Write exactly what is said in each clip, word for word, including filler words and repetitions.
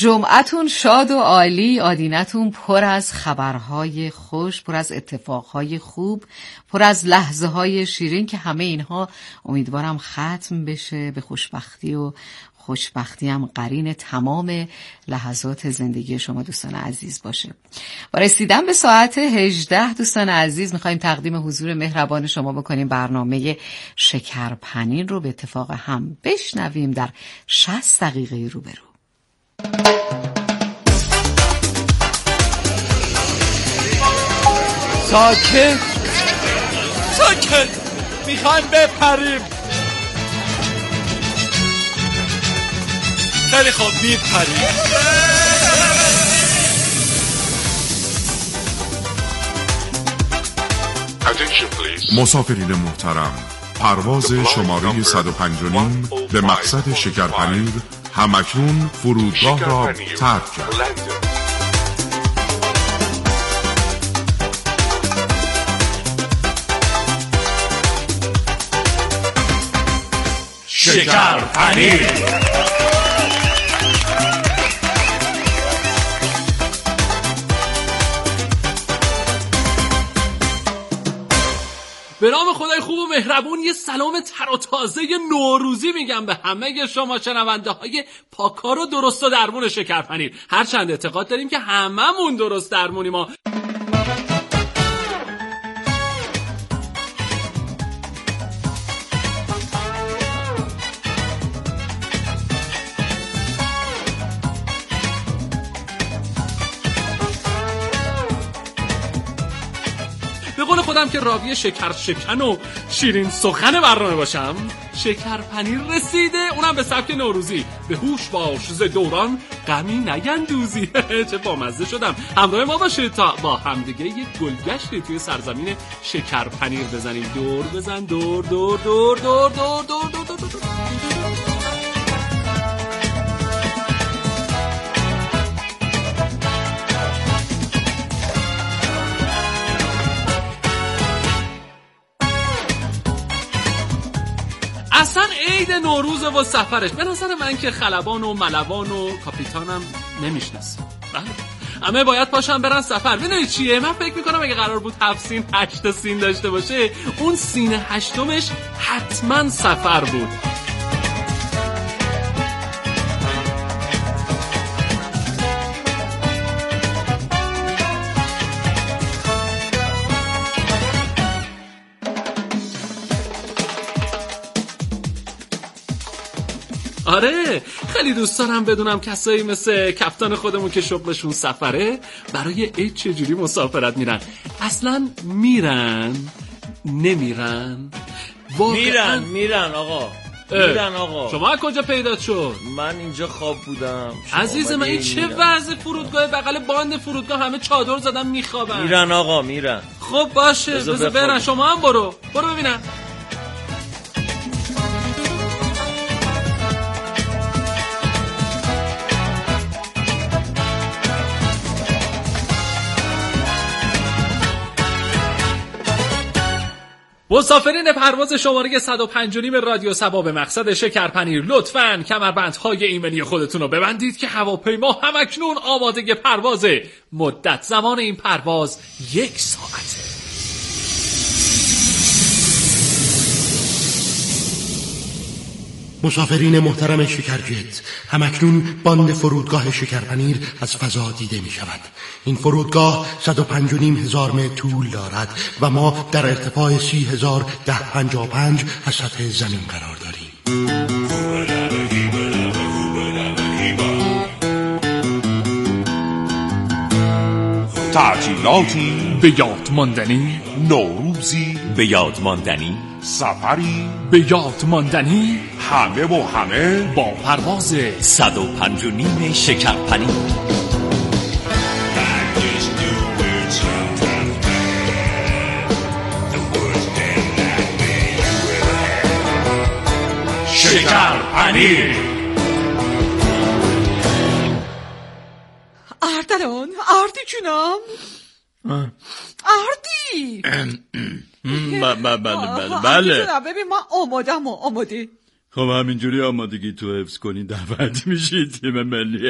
جمعتون شاد و عالی، آدینتون پر از خبرهای خوش، پر از اتفاقهای خوب، پر از لحظه های شیرین که همه اینها امیدوارم ختم بشه به خوشبختی و خوشبختی هم قرین تمام لحظات زندگی شما دوستان عزیز باشه. با رسیدن به ساعت هجده دوستان عزیز میخوایم تقدیم حضور مهربان شما بکنیم برنامه شکرپنیر رو به اتفاق هم بشنویم در شصت دقیقه روبرو. ساکت ساکت میخوایم بپریم. خیلی خوب میپریم. مسافرین محترم، پرواز شماره صد و پنج و نیم به مقصد شکرپنیر همکنون فرودگاه را ترک کرد. شکرپنیر به نام خدای خوب و مهربون یه سلام تر و تازه نوروزی میگم به همه شما شنونده های پاکار و درست و درمون شکرپنیر. هرچند اعتقاد داریم که هممون درست درمونی ما. به قول خودم که راوی شکر شکن و شیرین سخن برنامه باشم، شکرپنیر رسیده، اونم به سبک نوروزی. به هوش باش ز دوران غمی نگندوزی. چه بامزه شدم. همراه ما باشید تا با همدیگه یک گلگشتی توی سرزمین شکرپنیر بزنیم. دور بزن دور دور دور دور دور دور دور دور دور. اصلا عید نوروز و سفرش به نظر من که خلبان و ملوان و کاپیتانم نمیشناسه. بله همه باید پاشن برن سفر. میدونی چیه؟ من فکر میکنم اگه قرار بود هفت سین هشت سین داشته باشه، اون سین هشتمش حتما سفر بود. آره خیلی دوست دارم بدونم کسایی مثل کپتان خودمون که شغلشون سفره برای عید چجوری مسافرت میرن. اصلا میرن نمیرن؟ میرن میرن آقا میرن آقا. شما از کجا پیدا شد؟ من اینجا خواب بودم. عزیز من این چه وضع فرودگاه؟ بغل باند فرودگاه همه چادر زدن میخوابن. میرن آقا میرن. خب باشه بذار برن. شما هم برو برو ببینم. مسافرین پرواز شماره صد و پنج و نیم رادیو صبا به مقصد شکرپنیر، لطفاً کمربندهای ایمنی خودتون رو ببندید که هواپیما همکنون آماده پروازه. مدت زمان این پرواز یک ساعته. مسافرین محترم شکرجت، همکنون باند فرودگاه شکرپنیر از فضا دیده می شود. این فرودگاه صد و پنج و نیم هزار متر طول دارد و ما در ارتفاع سی هزار ده پنجاه و پنج از سطح زمین قرار داریم. تعطیلاتی به یاد ماندنی، نوروزی به یاد ماندنی، سفری به یاد ماندنی، همه و همه با پرواز صد و پنج و نیم شکرپنیر. شکرپنیر. اردلان، اردی جونم، اردی. بله بله بله. ببین من آمادم و آماده. خب همینجوری آمادگی تو حفظ کنی دعوت میشی تیم ملی.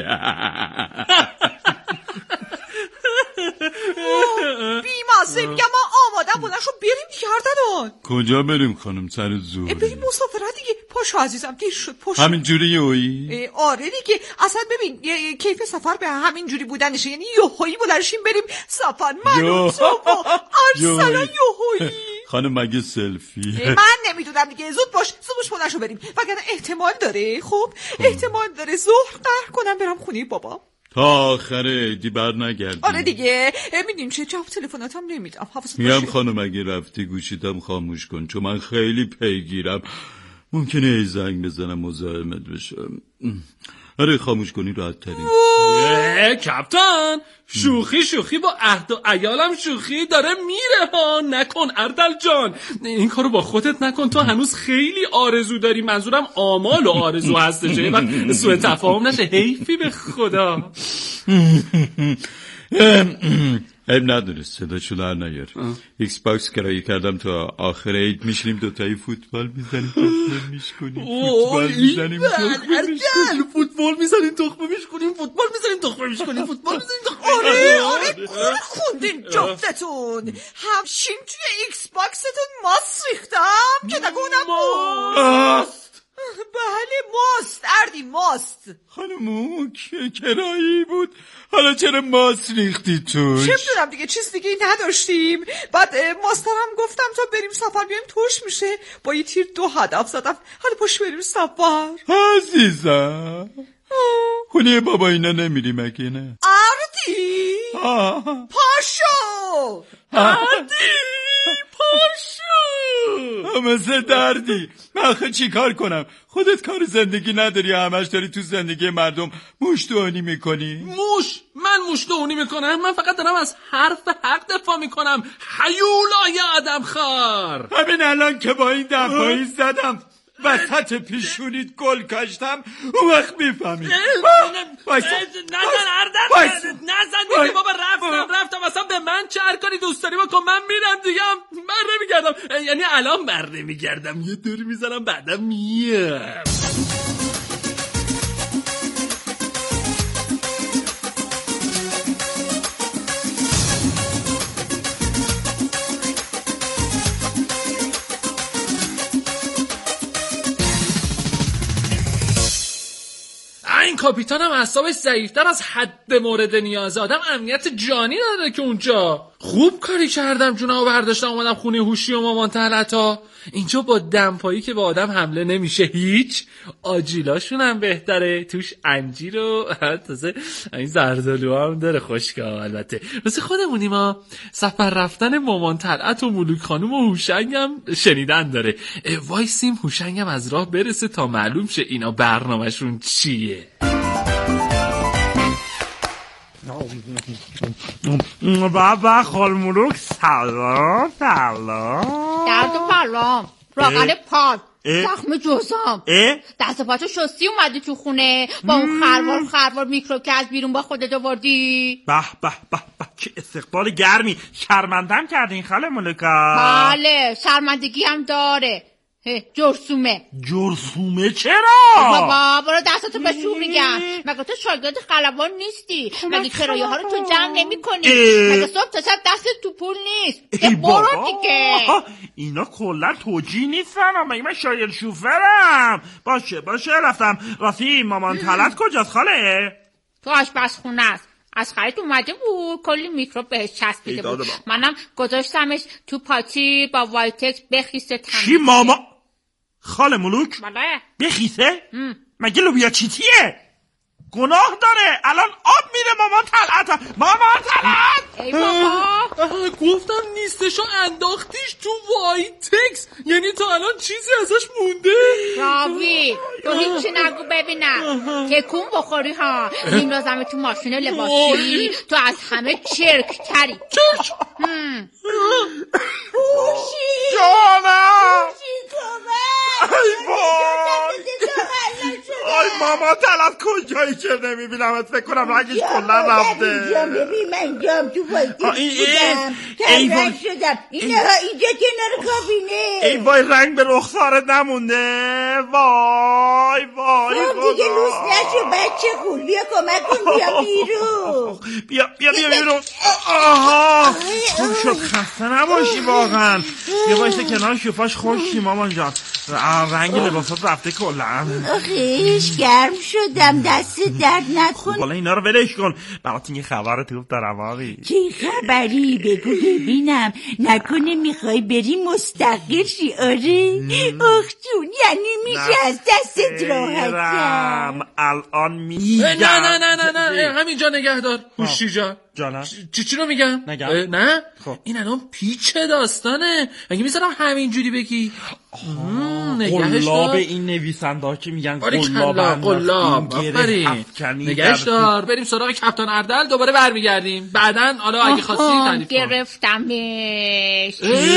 بیمازه میگم ما آماده بودن شو بریم گردنان. کجا بریم خانم سر زور؟ بریم مسافرت دیگه. پاشو عزیزم دیر شد پاشو. همینجوری یهویی؟ آره دیگه اصلا ببین کیف سفر به همینجوری بودنشه، یعنی یهویی بلنشیم بریم سفر. من تو ارسلا یهویی. خانم مگه سلفی؟ من نمیدونم دیگه. زود باش زود باش بلنشو بریم وگرنه احتمال داره خب احتمال داره ظهر قهر کنم برم خونه بابا تا آخر عیدی بر نگردیم. آره دیگه میدونیم چه جواب تلفناتم نمیدم. حواست باشه. میگم خانم اگه رفتی گوشیتم خاموش کن چون من خیلی پیگیرم، ممکنه ای زنگ بزنم مزاحمت بشم. آره خاموش کنی راحت ترین. کپتان شوخی شوخی با عهد و عیالم شوخی داره میره ها. نکن اردل جان این کارو با خودت نکن، تو هنوز خیلی آرزو داری. منظورم آمال و آرزو هستش و سوء تفاهم نشه. حیفی به خدا. عیب نداره صداشو در نیار. ایکس باکس کرایه کردم تا آخر عید میشینیم دوتایی فوتبال میزنیم تخمه میشکنیم. فوتبال میزنیم تخمه میشکنیم. فوتبال میزنیم تخمه میشکنیم. فوتبال میزنیم تخمه میشکنیم. فوتبال میزنیم تخمه. آره آره گول خوندین جفتتون. همشین توی ایکس باکستون ماست ریختم که نگونم ماست. بله ماست اردی ماست. خانمو که کرایی بود حالا چرا ماست ریختی توش؟ چه میدونم دیگه چیز دیگه نداشتیم. بعد ماسترم گفتم تا بریم سفر بیایم توش میشه. با یه تیر دو هدف زدم. حالا پاش بریم سفر. عزیزم خونه بابا اینا نمیری مگه نه؟ اردی پاشو اردی پاشو. مثل دردی من خود چی کار کنم؟ خودت کار زندگی نداری همش داری تو زندگی مردم موشتوانی میکنی؟ موش؟ من موشتوانی میکنم؟ من فقط دارم از حرف حق دفاع میکنم. حیولای آدم خار. همین الان که با این دفاعی زدم وسط پیشونیت گل کاشتم اون وقت میفهمی. نزن اردن نزن دیگه بابا. رفتم رفتم اصلا به من چه هر کاری دوست داری بکن. من میرم دیگه بر نمیگردم. یعنی الان بر نمیگردم یه دوری میزنم بعدم میام. این کاپیتانم اعصابش ضعیف‌تر از حد مورد نیازه. آدم امنیت جانی نداره که اونجا. خوب کاری کردم جونمو برداشتم اومدم خونه هوشی و مامان طلعتا. اینجا با دمپایی که به آدم حمله نمیشه هیچ. آجیلاشون هم بهتره، توش انجیر و تازه این زردالو هم داره خشکه. البته واسه خودمونی ما سفر رفتن مامان طلعت و ملوک خانوم و هوشنگ هم شنیدن داره. وایسیم هوشنگ هم از راه برسه تا معلوم شه اینا برنامهشون چیه. بابا خالمولوک سلام سلام. درد و پرام راقل پاد زخم جزام دست پاچو شستی اومدی تو خونه با اون خروار خروار میکروب که از بیرون با خودت آوردی. به به به به چه استقبال گرمی. شرمندم کردین خاله ملکا. بله شرمندگی هم داره. جرسومه. جرسومه چرا؟ بابا برو دستاتو بشور میگم. مگه تو شاگرد خلبان نیستی؟ مگه کرایه ها رو تو جمع نمی کنی؟ مگه صبح تا شب دست تو پول نیست؟ ای برو دیگه. اینا کلا توجیه نیستن. مگه من شاگرد شوفرم؟ باشه باشه رفتم. راستی مامان طلعت کجاست خاله؟ تو آشپزخونه است. از خرید اومده بود کلی میکروب بهش چسبیده بود. منم گذاشتمش تو پاتی با وایتکس بخیسه تمیز. چی ماما؟ خاله ملوک؟ بله. بخیسه؟ مگه لوبیا چیتیه؟ گناه داره. الان آب میره مامان طلعت. مامان طلعت ای بابا گفتم نیستشو انداختیش تو وایتکس. یعنی تا الان چیزی ازش مونده؟ راوی تو هیچی نگو ببینم. تکون بخوری ها. میندازم تو ماشین لباسی. تو از همه چرک تری. چرک؟ بوشی جانم بوشی کمه ای وای وای ماما طلب کجایی که نمیبینم، فکر کنم رنگش کلا رفته. اینجا ببین من جام تو وایتی بودم ترک شدم. اینها اینجا کنار کابینه. ای وای رنگ به رخسارت نمونده. وای وای خب دیگه لوس نشو بچه خول، بیا کمک کن بیا بیرون. بیا بیا بیا بیرون. آها خوب شد، خسته نباشی واقعا. یه وایسه کنار شوفاش خوشی مامان جان، رنگ لباسات رفته کلا. آخیش گرم شدم، دست درد نکن. والا اینا رو ولش کن، برات یه خبر توپ دارم آقی. چه خبری؟ بگو ببینم. نکنه میخوای بری مستقل شی؟ آره آخ جون، یعنی میشه از دستت راحتم. الان میگم. نه نه نه نه نه همینجا نگه دار خوشی جان. جانم چی چی رو میگم؟ نگم. نه خب. این الان پیچ داستانه، مگه میذارم همینجوری بگی؟ نگهش قلاب دار. این نویسنده ها که میگن قلاب قلاب آفرین، نگهش دار. بریم سراغ کپتان اردل، دوباره برمیگردیم بعدن. حالا اگه خواستی تعریف کن. گرفتمش.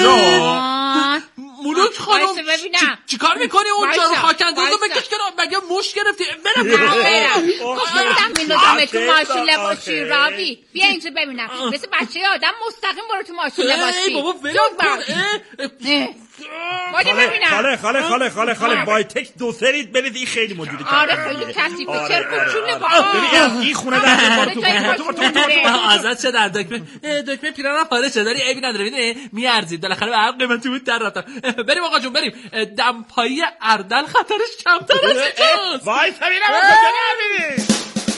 مولوک خانم چی کار میکنی اونجا رو؟ خاکنداز رو بکش کنار، مگه مش گرفتی؟ برم برم خودم میندازم تو ماشین لباسی. راوی بیا اینجا ببینم، مثل بچه آدم مستقیم برو تو ماشین لباسی. بابا ولم باید ببینم. خاله خاله خاله خاله خاله وایتکس دو سرید برید، این خیلی موجوده. آره خیلی کثیفه، چرا چونه بابا. این خونه در تو آزاد شد در دکمه دکمه پیرانم خارج شد، داری عیبی نداره، ببین میارزید بالاخره به هر قیمتی بود در رفتم. بریم آقا جون بریم، دمپایی اردل خطرش کمتر از اینجاست. وای سمیرم کجا میری؟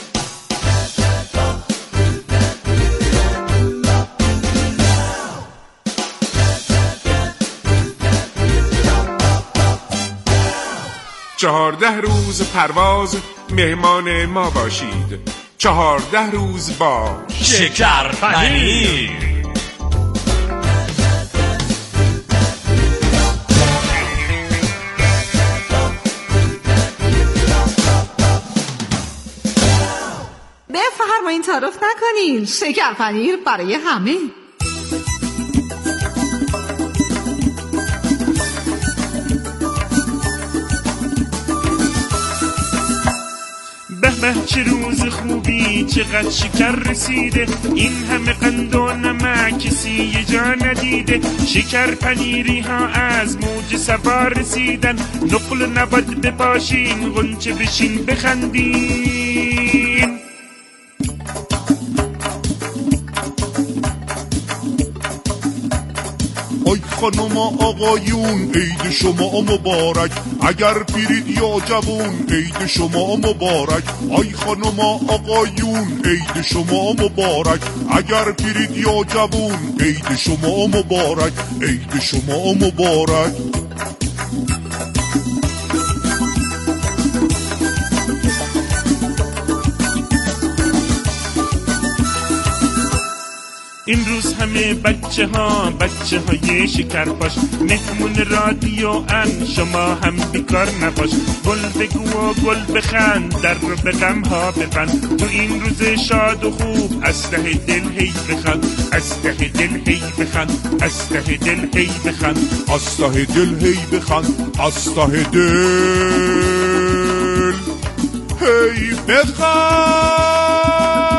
چهارده روز پرواز مهمان ما باشید. چهارده روز با شکر پنیر. بفرمایین تعارف نکنین، شکر پنیر برای همه. به به چه روز خوبی، چقدر شکر رسیده، این همه قند و نمک کسی یه جا ندیده. شکر پنیری ها از موج سوار رسیدن، نقل نباد بپاشین، غنچه بشین بخندین. ای خانم آقایون عید شما مبارک، اگر پیرید یا جوون عید شما مبارک. ای خانم آقایون عید شما مبارک، اگر پیرید یا جوون عید شما مبارک، عید شما مبارک. این روز همه بچه ها بچه های شکرپاش، مهمون رادیو ان شما هم بیکار نباش. گل بگو و گل بخند، در رو به غم ها ببند. تو این روز شاد و خوب از ته دل هی بخند، از ته دل هی بخند، از ته دل هی بخند، از ته دل هی بخند، از ته دل هی بخند.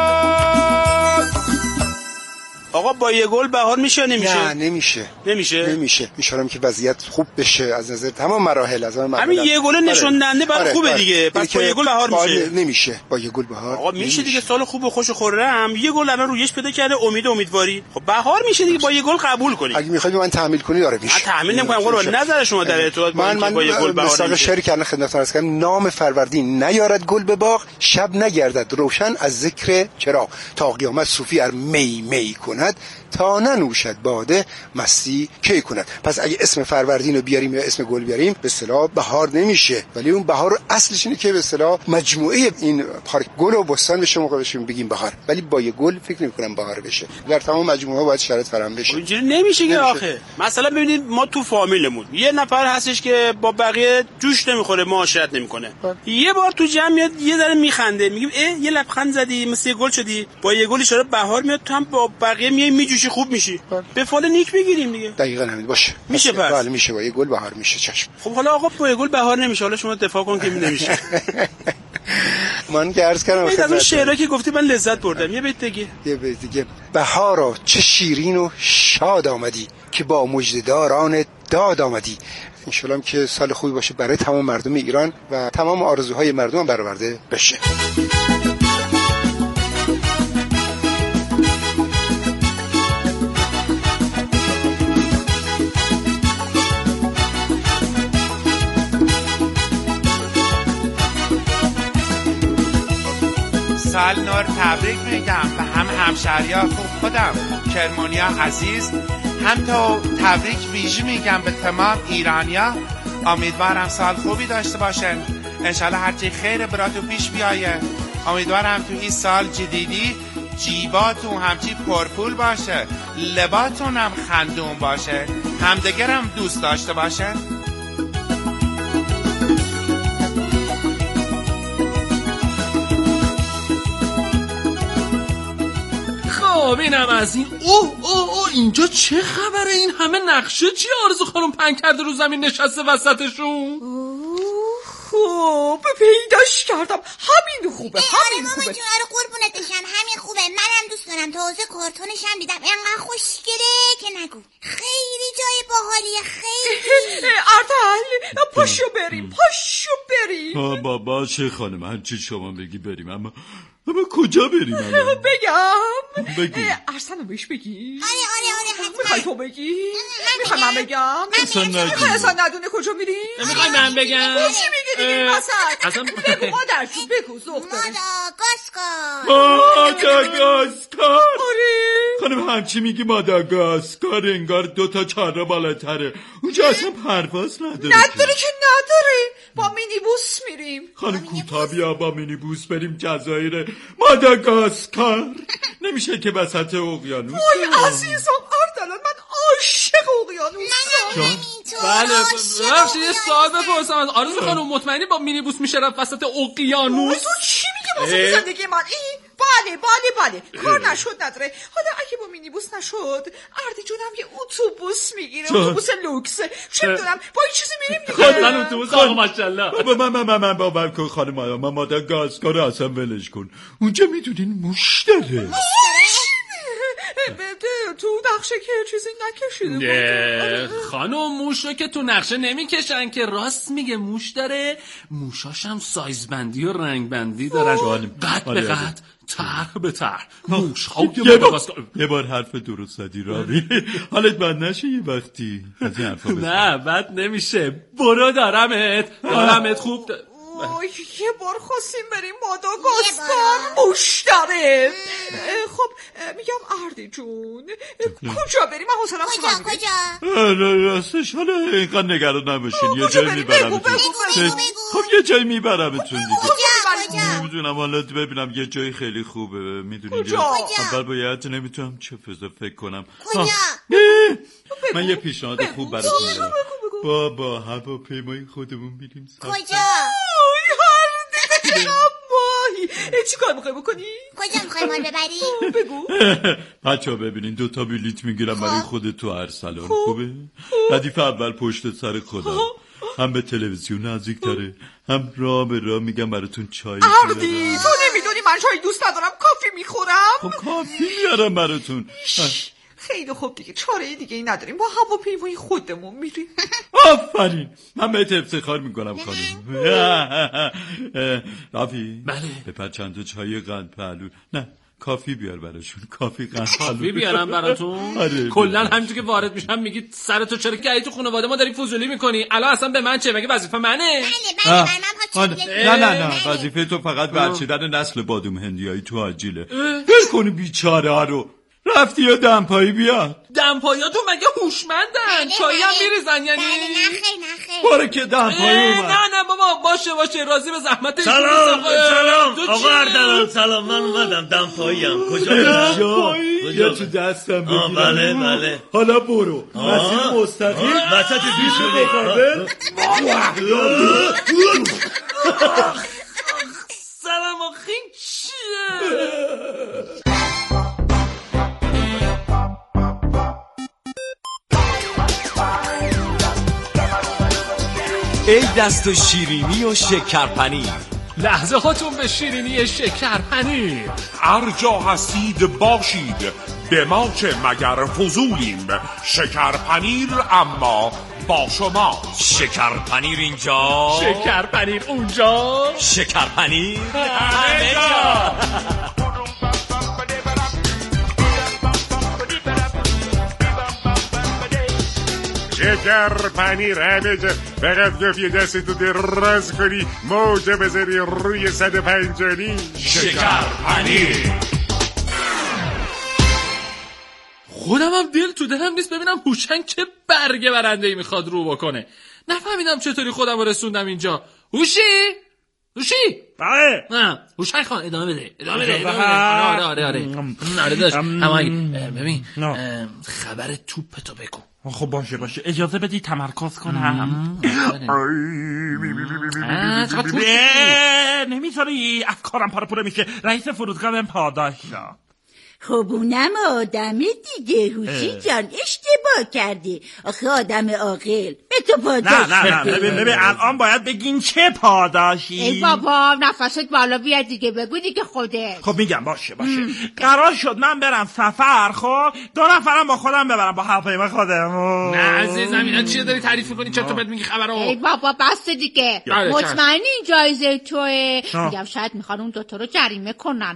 آقا با یه گل بهار میشه نمیشه؟ نه نمیشه نمیشه نمیشه میشارم که وضعیت خوب بشه از نظر تمام مراحل. از مراحل همین یه گل نشون دهنده برای آره. خوبه آره. دیگه. پس با یه گل بهار میشه؟ نمیشه با یه گل بهار. آقا میشه دیگه، سال خوب و خوش و خرم یه گل الان رویش پیدا کرده، امید امیدواری. خب بهار میشه دیگه، با یه گل قبول کنی. اگه میخوای من تحمیل کنی داره میشه. من تحمیل نمیکنم قربان، نظر شما در ارتباط با من با یه گل بهار مثلا شعری کردن خدمتتون عرض کردم، نام فروردین نیارد گل به باغ، شب نگردد روشن از ذکر چراغ، تا قیامت صوفی ار می می کند، تا ننوشد باده مستی کی کند. پس اگه اسم فروردین رو بیاریم یا اسم گل بیاریم به اصطلاح بهار نمیشه، ولی اون بهار اصلش اینه که به اصطلاح مجموعه این پارک گل و بستان بشه موقع بشیم بگیم بهار، ولی با یه گل فکر نمی‌کنم بهار بشه. در تمام مجموعه ها باید شرایط فراهم بشه. اینجوری نمیشه که آخه. مثلا ببینید ما تو فامیلمون یه نفر هستش که با بقیه جوش نمیخوره، معاشرت نمیکنه. یه بار تو جمع میاد یه ذره میخنده، میگیم اه یه لبخند زدی مثل گل شدی، با یه گل اشاره بهار میاد، تو هم با بقیه میای میای میجوشی خوب میشی. به فال نیک بگیریم دیگه. دقیقاً همین باشه. میشه پس. بله میشه، با یه گل بهار میشه. چشم. خب حالا آقا با یه گل بهار نمیشه، حالا شما دفاع کن که نمیشه. من که عرض کردم از اون شعرها که گفتی من لذت بردم. یه بیت دیگه. یه بیت دیگه. بهارا چه شیرین و شاد آمدی که با مژده‌داران داد آمدی. انشالله که سال خوبی باشه برای تمام مردم ایران و تمام آرزوهای مردم برآورده بشه. سال نور تبریک میگم به هم همشهریا خوب خودم کرمانیا عزیز، هم تو تبریک ویژه میگم به تمام ایرانیا. امیدوارم سال خوبی داشته باشن، انشالله هرچی خیر براتون پیش بیایه. امیدوارم تو این سال جدیدی جیباتون همچی پرپول باشه، لباتون هم خندون باشه، همدیگرم دوست داشته باشن. خب اینم از این. اوه اوه اوه اینجا چه خبره؟ این همه نقشه چی آرزو خانم پنگ کرده رو زمین نشسته وسطشون؟ خوب پیداش کردم، همین خوبه، همین آره خوبه. ماما جون، آره قربونت بشم، همین خوبه. منم دوست دارم. تازه کارتونش هم دیدم، اینقدر خوشگله که نگو. خیلی جای باحالیه، خیلی. ارتل پاشو بریم، پاشو بریم. بابا چه خانم هرچی شما بگی بریم، اما اما کجا بریم الان؟ بگم بگی. ارسلان بهش بگی؟ آره آره آره حتما. میخوای تو بگی؟ میخوای من بگم؟ اصلا نگی. میخوای اصلا ندونه کجا میریم؟ میخوای من بگم؟ چی میگی دیگه وسط؟ اصلا بگو مادر جون، بگو ذوق داره. ماداگاسکار. ماداگاسکار. آره خانم همچی میگی ماداگاسکار، انگار دو تا چهار بالاتره. اونجا اصلا پرواز نداره. نداره که نداره. با مینیبوس میریم. خانم کوتا بیا با مینیبوس بریم جزایر ماداگاسکار. نمیشه که وسط اقیانوس. وای عزیزم اردلان، من عاشق اقیانوسم. بله ببخشید یه سوال بپرسم از آرزو خانم، مطمئنی با مینیبوس میشه رفت وسط اقیانوس؟ تو چی میگی واسه زندگی من؟ این بله بله بله کار نشد نداره. حالا اگه با مینیبوس نشد اردی جونم یه اتوبوس میگیره، اتوبوس لوکس. چه میدونم با این چیزی میریم دیگه. خودن اتوبوس آقا ماشاءالله. من من من من باور کن خانم آدم، من ماداگاسکار رو اصلا ولش کن. اونجا میدونین موش داره. تو نقشه که چیزی نکشیده بود. خانم موش رو که تو نقشه نمیکشن که، راست میگه موش داره. موشاش هم سایز بندی و رنگ بندی دارن، قد به قد، طرح به طرح. موش ها یه بار حرف درست زدی راوی. حالت بد نشه یه وقتی از این حرفا بزن. نه بد نمیشه، برو دارمت دارمت خوب. یه بار خواستیم بریم ماداگاسکار، موش داره. خب میگم اردی جون کجا بریم؟ من حوصله‌ام سر میره. کجا؟ راستش حالا اینقدر نگران نباشین، یه جایی میبرمتون. خب یه جایی میبرمتون دیگه. نمیدونم حالا ببینم یه جایی خیلی خوبه. میدونید اول باید نمیتونم چه فضا فکر کنم. من یه پیشنهاد خوب براتون دارم. با با هواپیمای خودمون میریم. کجا؟ ماهی چی کار میخوای بکنی؟ کجا میخوای ما ببری؟ بگو. بچه ها ببینین دوتا بلیت میگیرم برای خودت تو ارسلان. خوبه؟ ردیف اول پشت سر خودم، هم به تلویزیون نزدیک تره، هم راه به راه میگم براتون چای. اردی تو نمیدونی من چای دوست ندارم، کافی میخورم. خب کافی میارم براتون. خیلی خوب دیگه، چاره دیگه ای نداریم، با هواپیمای خودمون میریم. آفرین، من بهت افتخار میکنم خانم. رافی بله بپر چند تا چای قند پهلو. نه کافی بیار براشون، کافی قند پهلو. کافی بیارم براتون؟ آره کلا همینجور که وارد میشم میگید سرتو چرا که تو خانواده ما داری فضولی میکنی؟ الان اصلا به من چه؟ مگه وظیفه منه؟ بله بله من نه نه نه وظیفه تو فقط برچیدن نسل بادوم هندیایی تو آجیله. ول کنی بیچاره رو. رفتی یا دمپایی بیاد؟ دمپایی ها تو مگه هوشمندن؟ چایی هم میریزن یعنی؟ بله نخیر نخیر. باره که دمپایی اومد. نه نه بابا باشه باشه، راضی به زحمت. سلام سلام آقا اردلان، سلام. من اومدم دمپایی هم. کجا دمپایی؟ یا تو دستم بگیرم. بله بله. حالا برو مسیر مستقیم وسط بیشونه. سلام آخین چیه؟ ای دست و شیرینی و شکرپنیر. لحظه هاتون به شیرینی شکرپنیر. هر جا هستید باشید، به ما چه مگر فضولیم. شکرپنیر اما با شما. شکرپنیر اینجا، شکرپنیر اونجا، شکرپنیر همه جا. شکر پنیر همه جا. فقط گفت یه دستتو دراز کنی، موجه بذاری روی صد و پنجانی. شکر پنیر. خودم هم دل تو دلم نیست ببینم هوشنگ چه برگ برنده‌ای میخواد رو بکنه. نفهمیدم چطوری خودم رو رسوندم اینجا. هوشی؟ هوشی؟ بله. نه هوشنگ خان ادامه بده ادامه بده ادامه بده. آره آره آره آره داشت. اما ببین خبر توپتو بگو. خب باشه باشه اجازه بدی تمرکز کنم. نمیذاری افکارم پاره پوره میشه. رئیس فرودگاه بهم پاداش داد. خب اونم آدم دیگه. هوشی جان اشتباه کردی. آخه آدم عاقل به تو پاداش. نه نه نه ببین ببین الان باید بگین چه پاداشی. ای بابا نفست بالا بیاد دیگه بگو دیگه خودت. خب میگم باشه باشه. قرار شد من برم سفر، خب دو نفرم با خودم ببرم با هواپیما خودم. نه عزیزم اینا چیه داری تعریف میکنی؟ چرا تو بهت میگی خبرو؟ ای بابا بس دیگه. مطمئنی این جایزه توئه؟ میگم شاید میخوان اون دوتا رو جریمه کنن.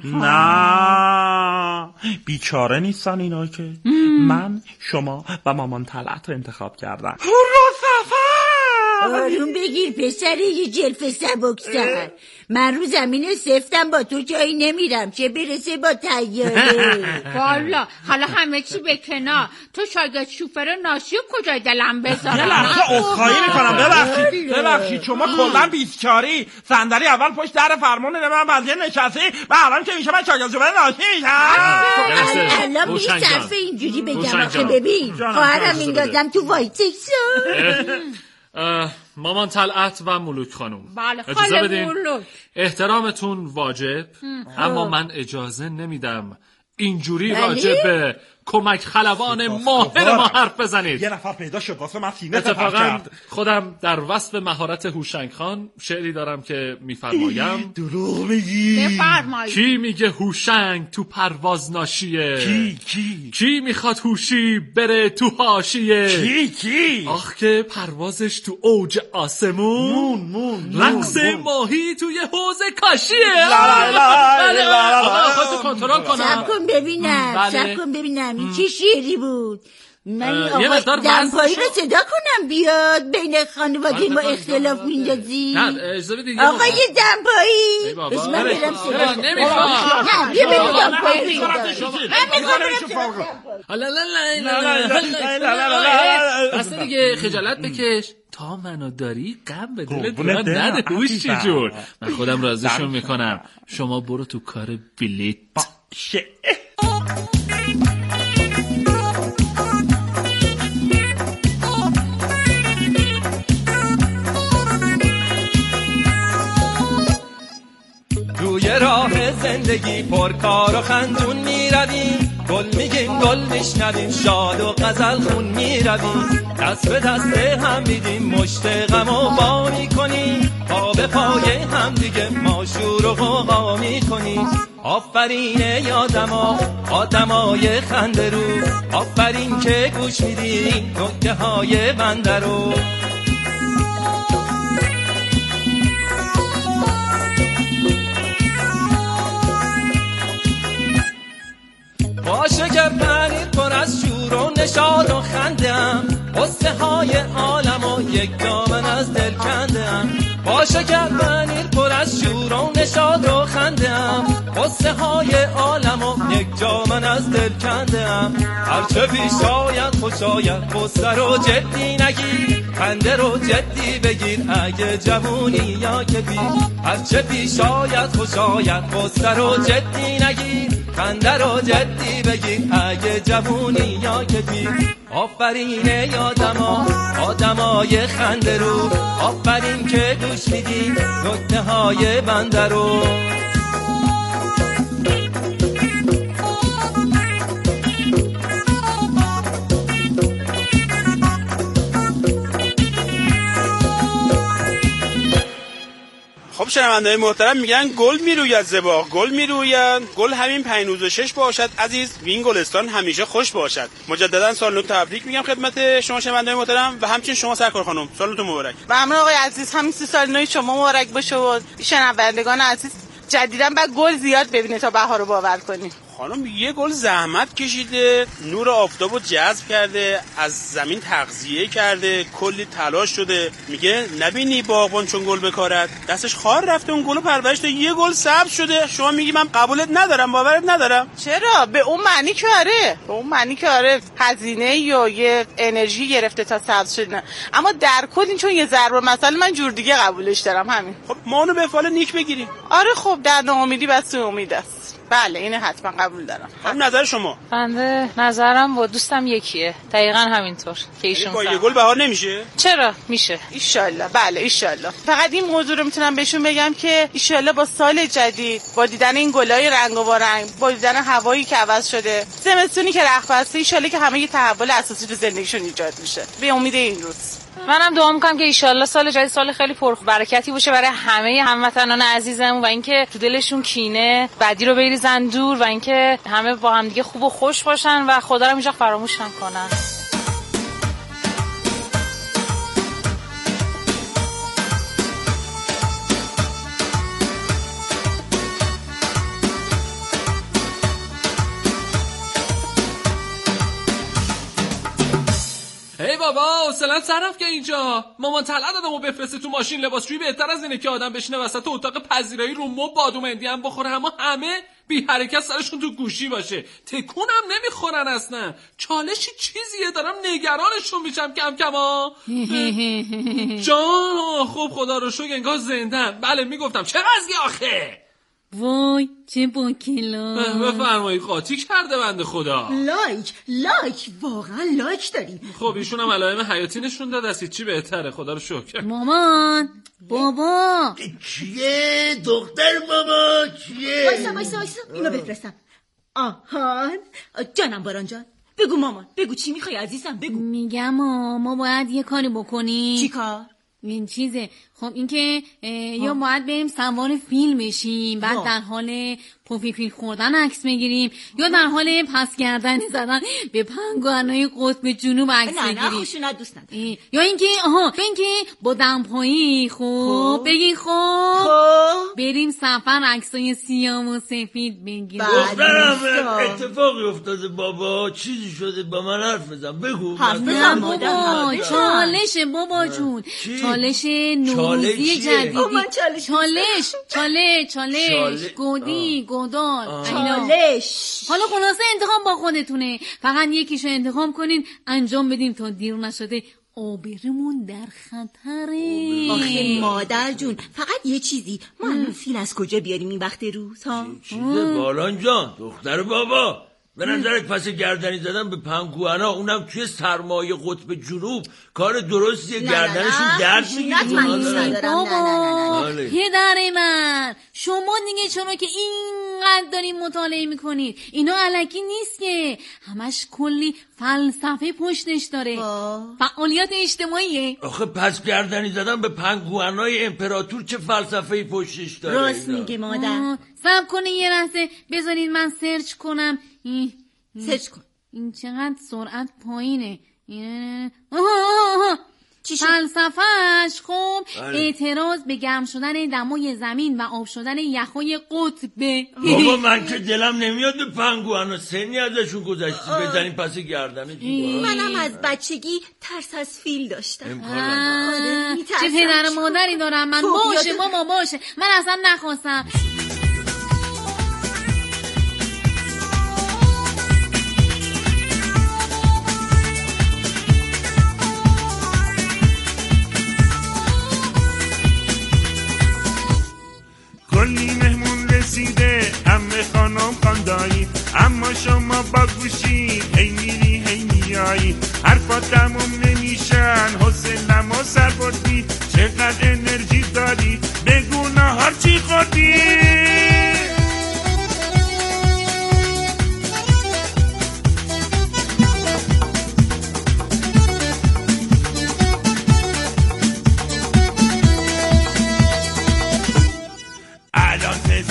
نه بیچاره نیستن اینا که. من شما و مامان طلعت رو انتخاب کردم. هورا سفر. آروم بگیر پسر یه جلف سبکسر. من رو زمین سفتم با تو جایی نمیرم چه برسه با طیاره. والا حالا همه چی به کنار، تو شاگرد شوفر ناشی کجای دلم بذارم. یه لحظه عذرخواهی میکنم ببخشید ببخشید شما کلا بیسچاری صندلی اول پشت در فرمون من بنده نشستی و الان که میشه من شاگرد شوفر ناشی میشم. الان میگی صرف اینجوری بگم آخه ببین خواهرم این دادم تو وایتکسو. مامان طلعت و ملوک خانم، بله خاله ملوک، احترامتون واجب، اما من اجازه نمیدم اینجوری راجع به کمک خلبان ماهر ما حرف بزنید. یه نفر پیدا شد واسه من سینه اتفاقا خودم در وصف مهارت هوشنگ خان شعری دارم که میفرمایم. دروغ میگی؟ بفرمایید. کی میگه هوشنگ تو پرواز ناشیه؟ کی کی کی میخواد هوشی بره تو حاشیه؟ کی کی آخ که پروازش تو اوج آسمون، مون مون رقص ماهی توی حوض کاشیه. لا لا لا آقا خودتو کنترل کنم. سب کن ببینم سب کن ببینم این چه شعری بود؟ من این آقا دمپایی رو صدا کنم بیاد بین خانواده ما اختلاف میندازی. نه اجازه بدید آقای دمپایی بس من برم صدا کنم. نه بیا بریم دمپایی من میخوام اصلا دیگه خجالت بکش. تا منو داری غم به دلت نده هوشی جون. من خودم راضیشون میکنم. شما برو تو کار بلیت. توی راه زندگی پر کار و خندون میرویم، گل میگیم گل میشنویم، شاد و غزل خون میرویم، دست به دست هم میدیم، مشت غم و با میکنیم، پا به پای هم دیگه ما شور و غوغا میکنیم. آفرین یادما آدمای خنده رو، آفرین که گوش میدیم نکته های بنده رو. با شکر پنیر پر از شور و نشاد و خندم، قصه های عالم و یک جا من از دل کندم. با شکر پنیر پر از شور و نشاد و خندم، قصه های عالم و یک جا من از دل کندم. هرچه پیش آید خوش آید قصه رو جدی نگیر، خنده رو جدی بگیر اگه جوونی یا که پیر. هرچه پیش آید خوش آید قصه رو جدی نگیر، خنده رو جدی بگیر اگه جوونی یا که پیر. آفرین یادما آدمای خنده رو، آفرین که گوش میدی نکته های بنده رو. خب شنونده‌های محترم میگن گل میروید زباغ، گل میروید، گل همین پنج روز و شش باشد عزیز، وین گلستان همیشه خوش باشد. مجددا سال نو تبریک میگم خدمت شما شنونده‌های محترم و همچنین شما سرکار خانم، سال نوتون مبارک. ممنون آقای عزیز، همین سال نو شما مبارک باشه و شنوندگان عزیز جدیداً بعد گل زیاد ببینه تا بهار رو باور کنیم. خانم یه گل زحمت کشیده، نور آفتابو جذب کرده، از زمین تغذیه کرده، کلی تلاش شده. میگه نبینی باغبان چون گل بکارد، دستش خار رفته اون گلو پرورش ده، یه گل سبز شده. شما میگی من قبولت ندارم، باورت ندارم. چرا؟ به اون معنی که آره، به اون معنی که آره هزینه یا یه انرژی گرفته تا سبز شدن، اما در کل این چون یه ضربه مثلا من جور دیگه قبولش دارم. همین. خب ما اونو به فال نیک بگیریم. آره خب در ناامیدی بس امید است. بله اینه حتما قبول دارم. هم نظر شما؟ بنده نظرم با دوستم یکیه، دقیقاً همینطور که ایشون با یه گل بهار نمیشه؟ چرا میشه؟ ایشالله. بله ایشالله. فقط این موضوع رو میتونم بهشون بگم که ایشالله با سال جدید، با دیدن این گلای رنگ و رنگ، با دیدن هوایی که عوض شده، زمستونی که رخت بسته، ایشالله که همه یه تحول اساسی تو زندگیشون ایجاد میشه. به امید این روز. منم دعا میکنم که ایشالله سال جدید سال خیلی پربرکتی باشه برای همه هموطنان عزیزم و اینکه تو دلشون کینه بدی رو بریزن دور و اینکه همه با هم دیگه خوب و خوش باشن و خدا رو هیچ وقت فراموش نکنن. ای بابا اصلا صرف که اینجا مامان طلعت آدمو بفرسته تو ماشین لباسشویی بهتر از اینه که آدم بشینه وسط اتاق پذیرایی رو مو بادوم هندی هم بخوره اما همه بی حرکت سرشون تو گوشی باشه، تکون هم نمیخورن اصلا. چالشی چیزیه، دارم نگرانشون میشم کم کم ها. جان خب خدا رو شکر انگار زندن. بله میگفتم چه قضیه آخه؟ وای چه باکلا. بفرمایید قاطی کرده بنده خدا. لایک لایک واقعا لایک داریم. خب ایشون هم علائم حیاتی نشون داد، از چی بهتره خدا رو شکر. مامان بابا چیه دختر بابا چیه؟ وایسا وایسا وایسا اینو بفرستم. آهان جانم باران جان بگو مامان بگو چی میخوای عزیزم بگو. میگم ما باید یه کاری بکنیم. چی کار؟ این چیزه خب این که یا باید بریم سوار فیلم بشیم بعد ها. در حال پوفی فیل خوردن عکس بگیریم یا در حال پس کردن زدن به پنگوانای قطب جنوب عکس بگیریم. نه نه خوشونت دوست ندارم. یا اینکه آها اینکه با دمپایی خب بگی خب, خب بریم سفر عکسای سیاه و سفید بگیریم. دخترم اتفاقی افتاده بابا، چیزی شده با من حرف بزن بگو. حرف بزن بابا، چالشه بابا جون، چالش نوروزی جدیدی. چالش چالش چالش گودی گودال چالش. حالا خلاصه انتخاب با خودتونه، فقط یکیشو انتخاب کنین انجام بدیم تا دیر نشده. آبرمون در خطره. آخه مادر جون فقط یه چیزی، ما الان فیل از کجا بیاریم این وقت روز ها؟ چیزه باران جان دختر بابا، به نظرت پس گردنی زدن به پنگوانا اونم توی سرمایه قطب جنوب کار درستیه؟ گردنشون درد میگیره. بابا پدر من شما دیگه چرا که اینقدر دارین مطالعه میکنید؟ اینا الکی نیست که، همش کلی فلسفه پشتش داره. فعالیت اجتماعیه. آخه پس گردنی زدن به پنگوانای امپراتور چه فلسفه پشتش داره؟ راست میگه مادر. صبر کنه یه لحظه بذارید من سرچ کنم. این سرچ کن. این چقدر سرعت پایینه. آها آها آها. فلسفهش خب اعتراض به گرم شدن دمای زمین و آب شدن یخای قطبه. بابا من که دلم نمیاد به پنگوانا، سنی ازشون گذشتی بزنیم پس گردنه. منم از بچگی ترس از فیل داشتم. آره چه پدر مادری دارم من. باشه ماما باشه، من اصلا نخواستم. کلی مهمون رسیده همه خانم خاندایی، اما شما با گوشی هی میری هی میایی، حرفا تموم نمیشن حوصله‌م و سر بردی، چقدر انرژی داری بگو نهار چی خوردی؟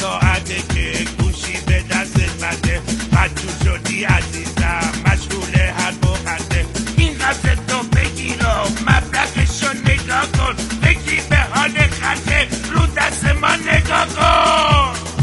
ساعته که گوشی به دستت بده، بدجور شدی از